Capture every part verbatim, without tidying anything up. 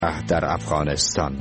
در افغانستان.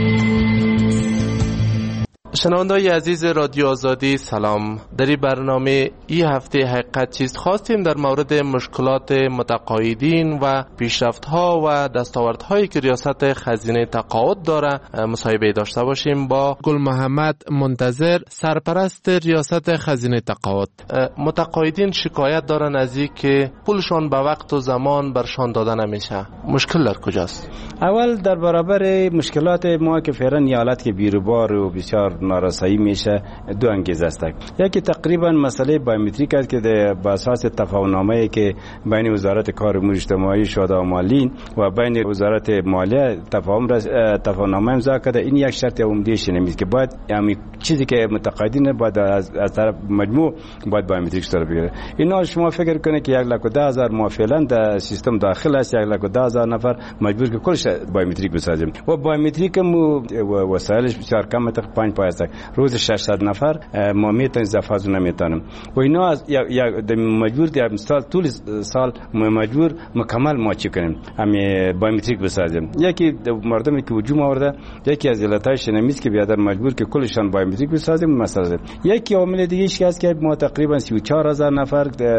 شنونده‌های عزیز رادیو آزادی سلام. در این برنامه این هفته حقیقت چیست خواستیم در مورد مشکلات متقاعدین و پیشرفت‌ها و دستاوردهایی که ریاست خزینه تقاعد داره مصاحبه داشته باشیم با گل محمد منتظر، سرپرست ریاست خزینه تقاعد. متقاعدین شکایت دارن از اینکه پولشان به وقت و زمان برشان داده نمیشه. مشکل در کجاست؟ اول در برابر مشکلات ما که فعلا ایالت که بیروبار و بسیار نارسایی میشه دو انگیزه است. یکی تقریبا مسئله بایومتریک است که به اساس تفاهم‌نامه‌ای که بین وزارت کار امور اجتماعی شده و مالین و بین وزارت مالیه تفاهم تفاهم‌نامه امضا کرده، این یک شرط عمده‌اش نمیست که باید یعنی چیزی که متقاعدین باید از, از طرف مجموع باید بایومتریک صورت بگیره. اینا شما فکر کنید که یک لک و ده هزار ما فعلا در سیستم داخل است، یک لک و ده هزار نفر مجبور که کلش بایومتریک بسازیم و بایومتریک مو وسایلش بسیار کم است، پنج پای است. روز ششصد نفر ما میتونیم زفاز نمیتونیم و اینا از یک مجبور در سال طول سال مجبور مکمل ما چی کنیم همین بایومتریک بسازیم. یکی مردمی که هجوم آورده، یکی از علتهای شنمیز که بیادر مجبور که کلشان بایومتریک بسازیم مثلا. یکی عامل دیگه ای است که ما تقریبا سی و چهار هزار نفر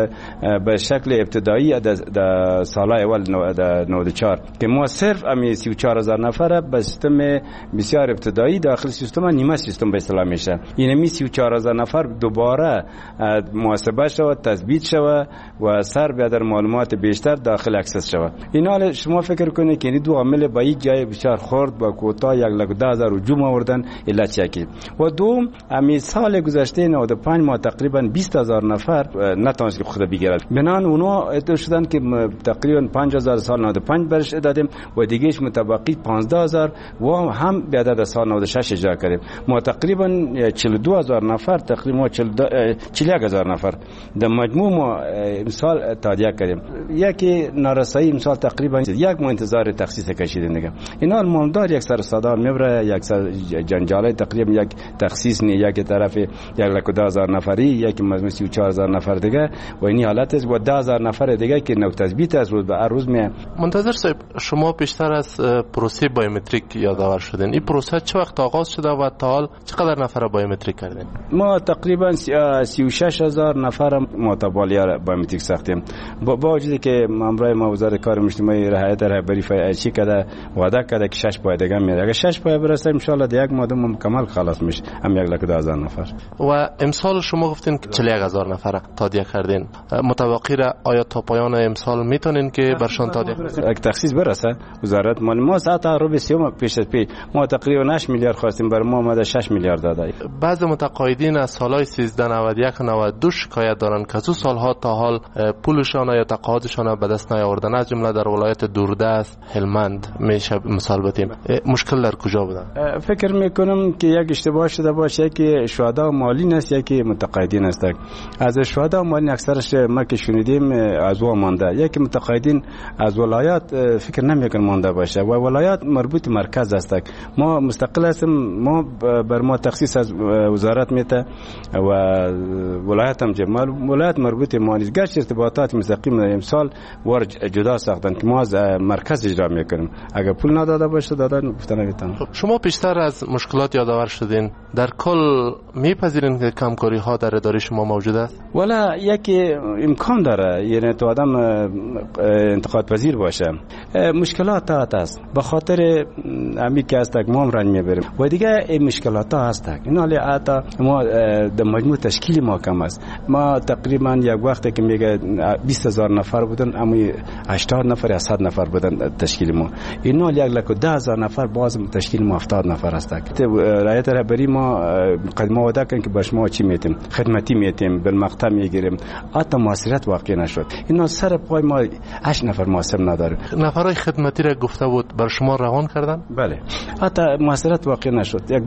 به شکل ابتدایی در سال اول نود و چهار که ما صرف همین سی و چهار هزار نفر به سیستم بسیار ابتدایی داخل سیستم نیمه سیستم به اصطلاح میشه. این می سی و چهار هزار نفر دوباره محاسبه شود، تثبیت شود و سر به در معلومات بیشتر داخل اکسس شود. این حال شما فکر کنید که این دو عامل با یک جای بسیار خرد با کوتا یک لک و ده هزار هجوم آوردن علت یکی و دوم همین سال گذشته نود و پنج ما تقریبا بیست هزار نفر نتونست خود بگیرن. بنان اونا ادعا شدن که تقریبا پنج هزار سال نود و پنج برش دادیم و دیگهش متبقی پانزده هزار و هم به عدد سال نود و شش اجرا کردیم. ما تقریبا چهل و دو هزار نفر تقریبا چهل و یک هزار نفر در مجموع ما امسال تادیه کردیم. یکی نارسایی امسال تقریبا یک ماه انتظار تخصیص کشیدیم دیگه. اینا مالدار یک سر صدا میبره، یک سر جنجاله تقریبا یک تخصیص نه، یک طرف یک لک و ده هزار نفری، یک مجموع سی و چهار هزار نفر دیگه و این حالت است و ده هزار نفر دیگه که نو تثبیت از روز به روز می. منتظر صاحب، شما بیشتر از پروسه بایومتریک یادآور شدین. این پروسه چه وقت آغاز شده و تا حال چقدر نفر بایومتریک کردین؟ ما تقریبا سی و شش هزار نفر متوالی بایومتریک ساختیم. با با وجودی که امروز ما وزارت کار اجتماعی رهایت رهبری فعالی کرده وعده کرده که شش پای دیگه میاد. اگه شش پای برسه ان شاء الله در یک ماه مکمل خلاص میشه هم یک لک و ده هزار نفر. و امسال شما گفتین که چهل و یک هزار نفر تادیه کردین. متوقع آیا تا پایان امسال میتونین که برشان تادیه اگه تخصیص برسه وزارت مالی ما ساعت رو بسیار پیش از پی ما تقریبا هشت میلیارد خواستیم بر ما اومده شش میلیارد داده. بعض متقاعدین از سالهای سیزده نود و یک نود و دو شکایت دارن که از سالها تا حال پولشان یا تقاعدشان به دست نیاوردن، از جمله در ولایت دوردست هلمند میشه مثال بتیم. مشکل در کجا بوده؟ فکر میکنم که یک اشتباه شده باشه که شهدا مالی است یکی متقاعدین است. از شهدا مالی اکثرش ما که شنیدیم از وا مانده، یکی متقاعدین از ولایت فکر نمیکنم مانده باشه و ولایت مربوط مرکز است. ما مستقل هستیم، ما بر ما تخصیص از وزارت میته و ولایت هم جمال ولایت مربوط ما نیست. گرچه ارتباطات مستقیم امسال ور جدا ساختن که ما از مرکز اجرا میکنیم. اگر پول نداده باشه دادن گفتن نمیتونن. خب شما بیشتر از مشکلات یادآور شدین، در کل میپذیرین که کمکاری ها در اداره شما موجود است؟ ولی یکی امکان داره، یعنی تو آدم انتقاد پذیر باشه. مشکلات هست به خاطر امی که است ما هم رنج میبریم و دیگه این مشکلات ها هست. این حالی آتا ما در مجموع تشکیل ما کم است. ما تقریبا یک وقتی که میگه بیست هزار نفر بودن اما هشتاد نفر یا صد نفر بودن تشکیل ما. این حالی یک لک و ده هزار نفر باز تشکیل ما هفتاد نفر است. رعایت رهبری ما قدم وعده کردن که باش ما چی میتیم خدمتی میتیم بالمقطع میگیریم. آتا موثریت واقع نشد. اینا سر پای ما هشت نفر موثر نداره. نفرای خدمتی را گفته بود بر شما روان کردن؟ بله. آتا موثریت واقع نشد. یک دو سه نفر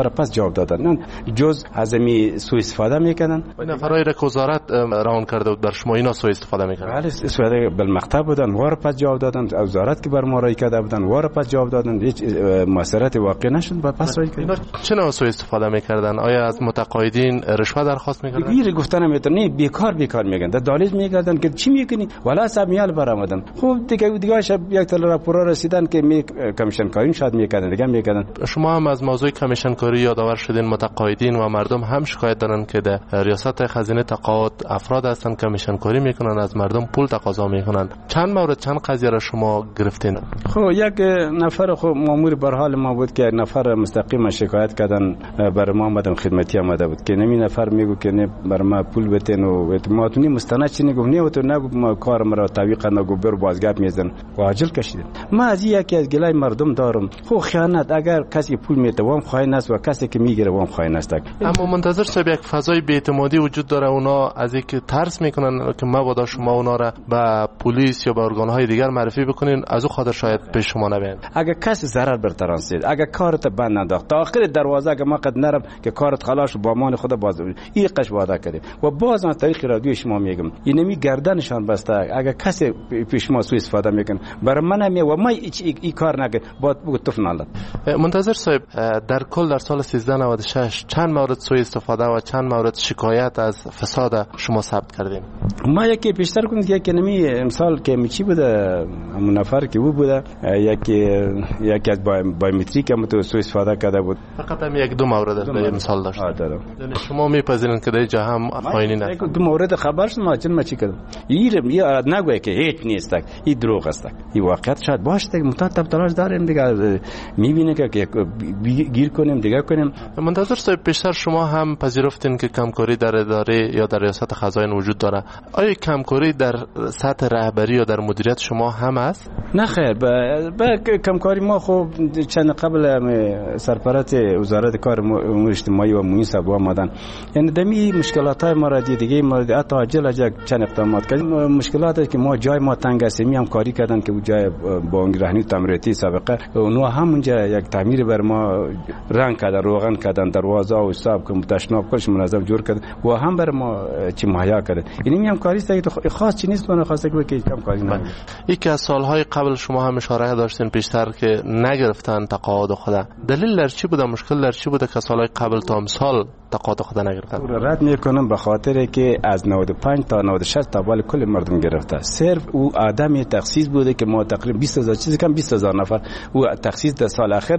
نفر پس جواب دادن، جز از می سوء استفاده میکنن. نفرای را که وزارت روان کرده بود بر شما اینا سوء استفاده میکنن؟ بله استفاده بالمقطع بودن، وار پس جواب دادن. وزارت که بر ما رای کرده بودن وار پس جواب دادن، هیچ مؤثریت واقع نشد. پس رای کردن. چه نوع سوء استفاده میکردن؟ آیا از متقاعدین رشوه درخواست میکردن؟ گیر گفتن میتونه بیکار بیکار میگن، در دالیز میگردن که چی میکنی والا صاحب میال برآمدن. خب دیگه دیگه شب یک تل راپورا رسیدن که می کمیشن کاری شاید میکردن دیگه میکردن. شما هم از موضوع کمیشن کاری یادآور شدین. متقاعدین و مردم هم شکایت دارن که در ریاست خزینه تقاعد افراد هستن کمیشن کاری میکنن، از مردم پول تقاضا میکنن. چند مورد چند قضیه را شما گرفتین؟ خب یک نفر خب مامور بر حال ما بود که نفر مستقیم شکایت کردن بر ما آمدم خدمتی آمده بود که نمی نفر میگو که نه بر ما پول بتین و اعتمادونی مستند چی نگو نه تو نگو ما کار مرا تعویق نگو بر بازگرد میزن و عاجل کشیدم. ما از یکی از گلای مردم دارم. خب خیانت اگر کسی پول میده وام خاین است و کسی که میگیره وام خاین است. اما منتظر صاحب یک فضای بی‌اعتمادی وجود داره. اونا از اینکه ترس میکنن که مبادا شما اونا را به پلیس یا به ارگان‌های دیگر معرفی بکنین، از او خاطر شاید به شما نبین. اگر کسی ضرر بر ترانسید، اگر کارت بند انداخت تا آخر دروازه که ما قد نرم که کارت خلاص با امان خدا باز این قش وعده کردیم و باز از طریق رادیو شما میگم اینمی گردنشان بسته. اگر کسی پیش ما سوء استفاده میکنه برای من می و ما این کار نکرد با گفتن الله. منتظر صاحب در کل در سال سیزده نود و شش چند مورد سوء استفاده و چند مورد شکایت از فساد شما ثبت کردیم؟ ما یکی بیشتر کنیم که یکی نمی امسال که میچی بوده همون نفر که او بوده یکی یکی از بایومتریک هم تو سوء استفاده کرده بود. فقط هم یک دو مورد در مثال داشت. یعنی شما میپذیرین که در جا هم خائنی نه؟ یک دو مورد خبر شد ما چن ما چی کردم این یه نگوی که هیچ نیست، این دروغ است. این واقعیت شاید باشه متأسف تلاش داریم دیگه میبینه که گیر کنیم دیگه کنیم. منتظر صاحب بیشتر شما هم پذیرفتین که کمکاری در اداره یا در ریاست خزاین وجود داره. آیا کمکاری در سطح رهبری یا در مدیریت شما هم است؟ نه خیر، با کمکاری ما خب چند قبل سرپرست وزارت کار امور اجتماعی و محیط زیست آمدن، یعنی دمی مشکلات های ما را دیگه ما حتی عاجل اجل چند اقدامات کردیم. مشکلاتی که ما جای ما تنگ است می هم کاری کردن که جای با رهنی تعمیراتی سابقه اونها همونجا یک تعمیر بر ما رنگ کردن، روغن کردن، دروازه و حساب که تشناب کلش منظم جور کردن و هم بر ما چی مهیا کردن. یعنی می هم کاری است که خاص چی نیست من خواسته که کم کاری نه. یکی از سالهای قبل شما هم اشاره داشتین پیشتر که نگرفتن تقاعد خود. دلیل در چی بوده؟ مشکل در چی بوده که سالهای قبل تا امسال تقاعد خود نگرفتن؟ رد میکنم به خاطر که از نود و پنج تا نود و شش تا بال کل مردم گرفته. صرف او آدمی تخصیص بوده که ما تقریبا بیست هزار چیزی کم بیست هزار نفر او تخصیص در سال آخر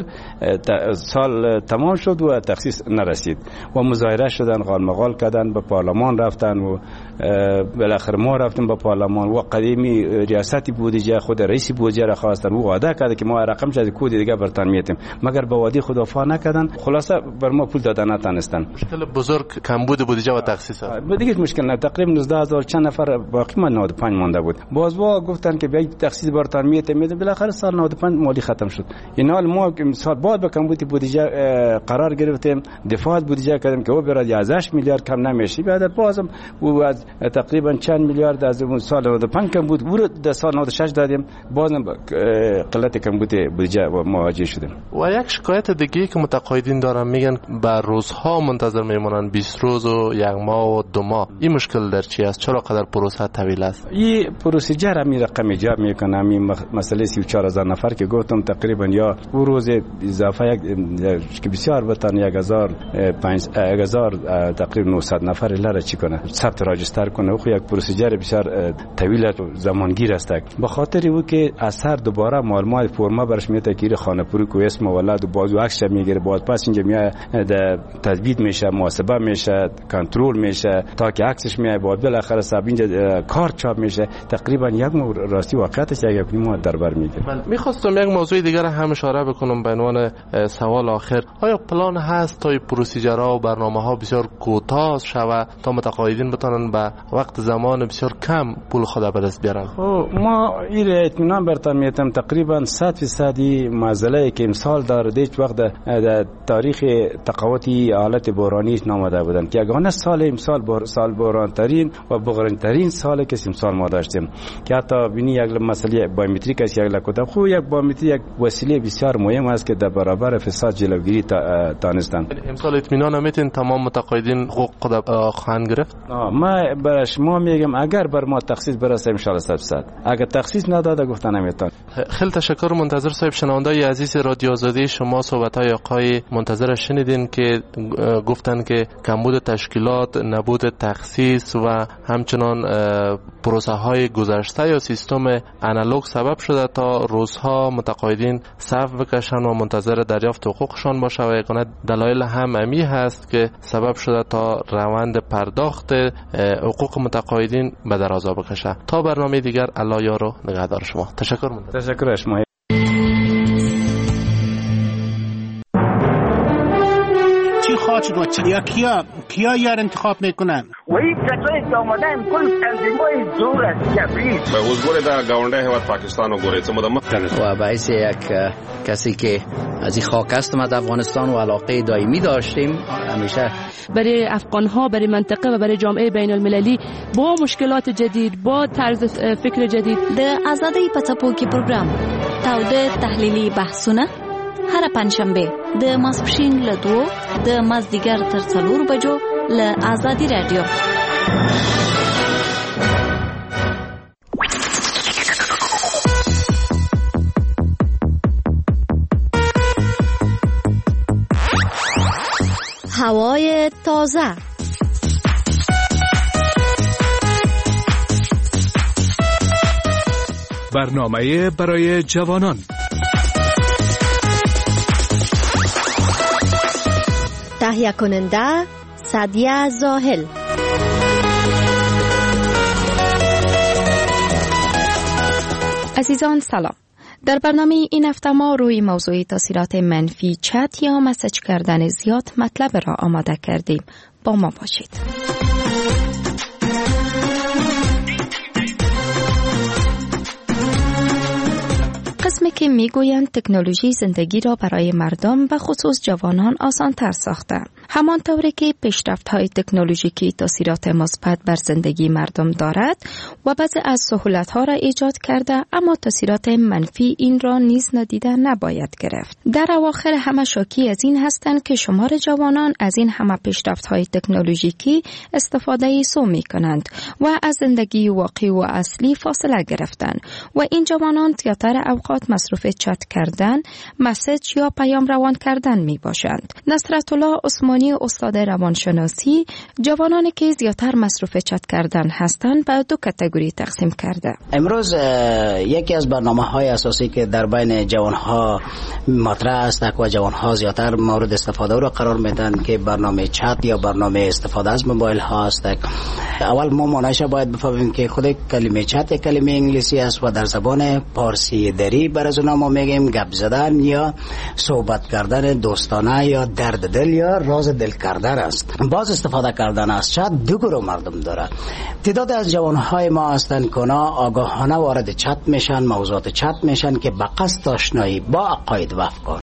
سال تمام شد و تخصیص نرسید و مظاهره شدن، غالمغال کردن، به پارلمان رفتن و بالاخره ما رفتیم به پارلمان و قدیمی ریاستی بودجه خود رئیس بودجه را خواستن و وعده کرد که ما رقم شد کود دیگه برتن میتیم، مگر به وعده خود وفا نکردن. خلاصه بر ما پول دادن نتونستن. مشکل بزرگ کمبود بودجه و تخصیص است. دیگه مشکل نه، تقریبا نوزده هزار چند نفر باقی ما نود و پنج مونده بود. بازوا گفتن که بیاید تخصیص برتن میتیم، بالاخره سال نود و پنج مالی ختم شد. این حال ما سال بعد به کمبود بودجه قرار گرفتیم، دفاع بودجه کردیم که او برای یازده میلیارد کم نمیشه. بعد بازم او از تقریبا چند میلیارد از اون سال نود و پنج کم بود، ورود در سال نود و شش دادیم، بازم قلت کمبود بودجه مواجه شدیم. و یک شکایت دیگه که متقاعدین دارن میگن بر روزها منتظر میمونن، بیست روز و یک ماه و دو ماه. این مشکل در چی است؟ چرا قدر پروسه طویل است؟ این پروسیجر همین رقم ایجاب میکنه. همین مسئله سی و چهار هزار نفر که گفتم تقریبا یا روز اضافه یک که بسیار بتن یک هزار پنج هزار تقریبا نهصد نفر لره چی کنه ثبت راجستر کنه. خو یک پروسیجر بسیار طویل و زمانگیر است. به خاطر او که اثر دوباره معلومات فرما برش میته که خانه پوری کو اسم ولاد و بازو عکس میگیره، باز پس اینجا میاد تثبیت میشه، محاسبه میشه، کنترل میشه تا که عکسش میاد، بعد بالاخره صاحب اینجا کارت چاپ میشه. تقریبا یک ماه راستی واقعیتش یک ماه در بر میگیره. میخواستم یک موضوع دیگر هم اشاره بکنم به عنوان سوال آخر. آیا پلان هست تا پروسیجرها و برنامه‌ها بسیار کوتاه شود تا متقاعدین بتونن به وقت زمان بسیار کم پول خود به دست بیارن؟ ما این اطمینان برتان میتم تقریبا صد فیصدی معضله که امسال داره هیچ وقت در تاریخ تقاعدی حالت با بارانیش ناماده بودند که یگانه سال امسال بار سال باران ترین و بغرن ترین سال که امسال ما داشتیم که حتی بینی یک مسئله بایومتریک است، یک لکوت خوب یک بایومتریک یک وسیله بسیار مهم است که در برابر فساد جلوگیری دانستن. امسال اطمینان نمیتین تمام متقاعدین حقوق خود خواهند گرفت؟ ما برای شما میگم اگر بر ما تخصیص برسه ان شاء الله صد درصد، اگر تخصیص نداده گفتن نمیتون. خیلی تشکر منتظر صاحب. شنوندای عزیز رادیو آزادی، شما صحبت‌های آقای منتظر شنیدین که گفتن که کمبود تشکیلات، نبود تخصیص و همچنان پروسه های گذشته یا سیستم آنالوگ سبب شده تا روزها متقاعدین صف بکشن و منتظر دریافت حقوقشان باشه و یگانه دلایل هم امی هست که سبب شده تا روند پرداخت حقوق متقاعدین به درازا بکشه. تا برنامه دیگر، الله یار و نگهدار شما. تشکر منتظر. تشکر شما. خواهد شد یا کیا کیا یار انتخاب میکنن و این کسایی که آمدن کل تنظیمای زور است کبرید به حضور در گاونده هیواد پاکستان و گوریت مدمت و باعث یک کسی که از این خاک است ما در افغانستان و علاقه دائمی داشتیم همیشه برای افغان ها، برای منطقه و برای جامعه بین المللی با مشکلات جدید، با طرز فکر جدید. د آزادۍ په څپو کې پروګرام تاوده تحلیلي بحثونه هر پنځشنبه د ماسپښین له دوه د مازدیګر تر څلور بجو له آزادي رادیو. هوای تازه، برنامه برای جوانان. تهیه کننده سعدیه زاهل. عزیزان سلام. در برنامه این هفته ما روی موضوع تاثیرات منفی چت یا مسیج کردن زیاد مطلب را آماده کردیم. با ما باشید. قسمی که میگویند تکنولوژی زندگی را برای مردم و خصوص جوانان آسان تر ساخته. همان طوری که پیشرفت های تکنولوژیکی تاثیرات مثبت بر زندگی مردم دارد و بعضی از سهولت ها را ایجاد کرده، اما تاثیرات منفی این را نیز نادیده نباید گرفت. در اواخر همه شاکی از این هستند که شمار جوانان از این همه پیشرفت های تکنولوژیکی استفاده سو می کنند و از زندگی واقعی و اصلی فاصله گرفتند و این جوانان زیاتر اوقات مصروف چت کردن، مسیج یا پیام روان کردن می باشند. نصرت الله عثمانی، استاد روانشناسی، جوانانی که زیاتر مصروف چت کردن هستند به دو کاتگوری تقسیم کرده. امروز یکی از برنامه‌های اساسی که در بین جوانها مطرح است و جوانها زیاتر مورد استفاده او را قرار میدن که برنامه چت یا برنامه استفاده از موبایل ها است. اول ما معنیش باید بفهمیم که خود کلمه چت یک کلمه انگلیسی است و در زبان پارسی دری بر از اونها ما میگیم گپ زدن یا صحبت کردن دوستانه یا درد دل یا راز دل کردن است. باز استفاده کردن از چت دو گروه مردم داره. تعداد از جوانهای ما هستند که آگاهانه وارد چت میشن، موضوعات چت میشن که به قصد آشنایی با عقاید و افکار